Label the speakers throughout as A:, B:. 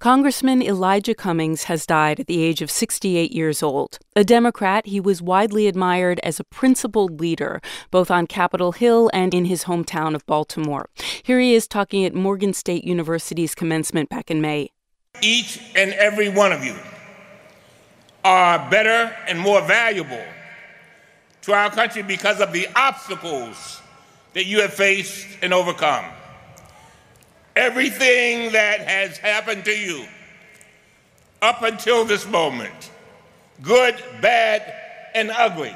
A: Congressman Elijah Cummings has died at the age of 68 years old. A Democrat, he was widely admired as a principled leader, both on Capitol Hill and in his hometown of Baltimore. Here he is talking at Morgan State University's commencement back in May.
B: Each and every one of you are better and more valuable to our country because of the obstacles that you have faced and overcome. Everything that has happened to you up until this moment, good, bad, and ugly,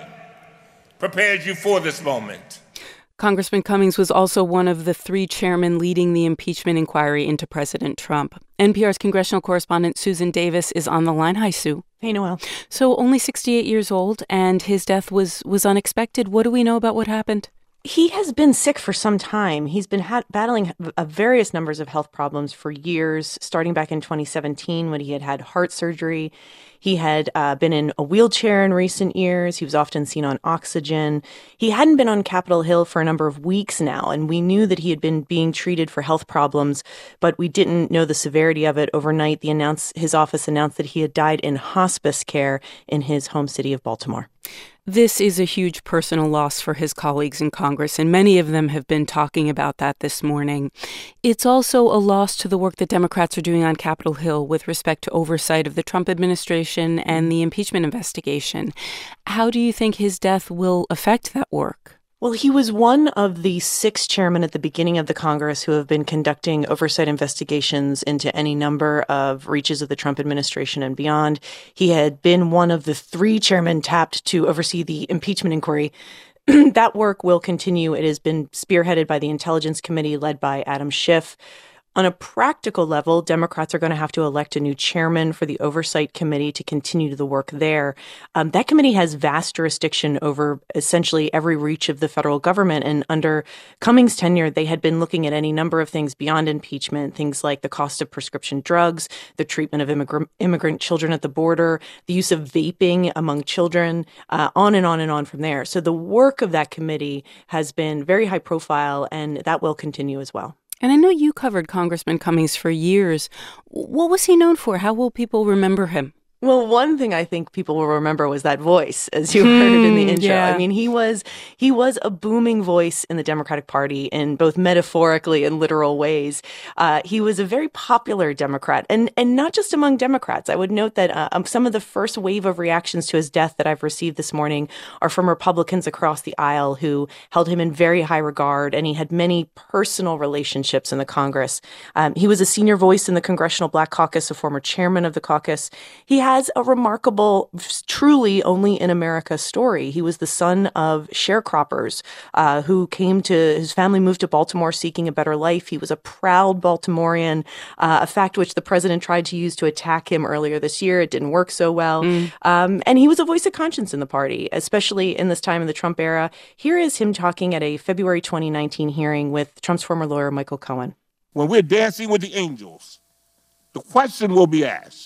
B: prepares you for this moment.
A: Congressman Cummings was also one of the three chairmen leading the impeachment inquiry into President Trump. NPR's congressional correspondent Susan Davis is on the line. Hi, Sue.
C: Hey, Noel.
A: So only 68 years old, and his death was unexpected. What do we know about what happened?
C: He has been sick for some time. He's been battling various numbers of health problems for years, starting back in 2017 when he had heart surgery. He had been in a wheelchair in recent years. He was often seen on oxygen. He hadn't been on Capitol Hill for a number of weeks now, and we knew that he had been being treated for health problems, but we didn't know the severity of it. Overnight, his office announced that he had died in hospice care in his home city of Baltimore.
A: This is a huge personal loss for his colleagues in Congress, and many of them have been talking about that this morning. It's also a loss to the work that Democrats are doing on Capitol Hill with respect to oversight of the Trump administration and the impeachment investigation. How do you think his death will affect that work?
C: Well, he was one of the 6 chairmen at the beginning of the Congress who have been conducting oversight investigations into any number of reaches of the Trump administration and beyond. He had been one of the 3 chairmen tapped to oversee the impeachment inquiry. That work will continue. It has been spearheaded by the Intelligence Committee led by Adam Schiff. On a practical level, Democrats are going to have to elect a new chairman for the Oversight Committee to continue the work there. That committee has vast jurisdiction over essentially every reach of the federal government. And under Cummings' tenure, they had been looking at any number of things beyond impeachment, things like the cost of prescription drugs, the treatment of immigrant children at the border, the use of vaping among children, on and on and on from there. So the work of that committee has been very high profile, and that will continue as well.
A: And I know you covered Congressman Cummings for years. What was he known for? How will people remember him?
C: Well, one thing I think people will remember was that voice, as you heard in the intro.
A: Yeah.
C: I mean, he was a booming voice in the Democratic Party in both metaphorically and literal ways. He was a very popular Democrat, and not just among Democrats. I would note that some of the first wave of reactions to his death that I've received this morning are from Republicans across the aisle who held him in very high regard, and he had many personal relationships in the Congress. He was a senior voice in the Congressional Black Caucus, a former chairman of the caucus. He has a remarkable, truly only in America story. He was the son of sharecroppers who his family moved to Baltimore seeking a better life. He was a proud Baltimorean, a fact which the president tried to use to attack him earlier this year. It didn't work so well. And he was a voice of conscience in the party, especially in this time in the Trump era. Here is him talking at a February 2019 hearing with Trump's former lawyer, Michael Cohen.
B: When we're dancing with the angels, the question will be asked,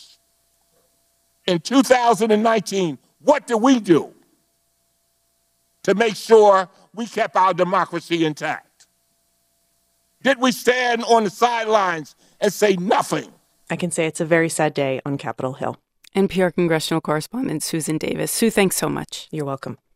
B: in 2019, what did we do to make sure we kept our democracy intact? Did we stand on the sidelines and say nothing?
C: I can say it's a very sad day on Capitol Hill.
A: NPR congressional correspondent Susan Davis. Sue, thanks so much.
C: You're welcome.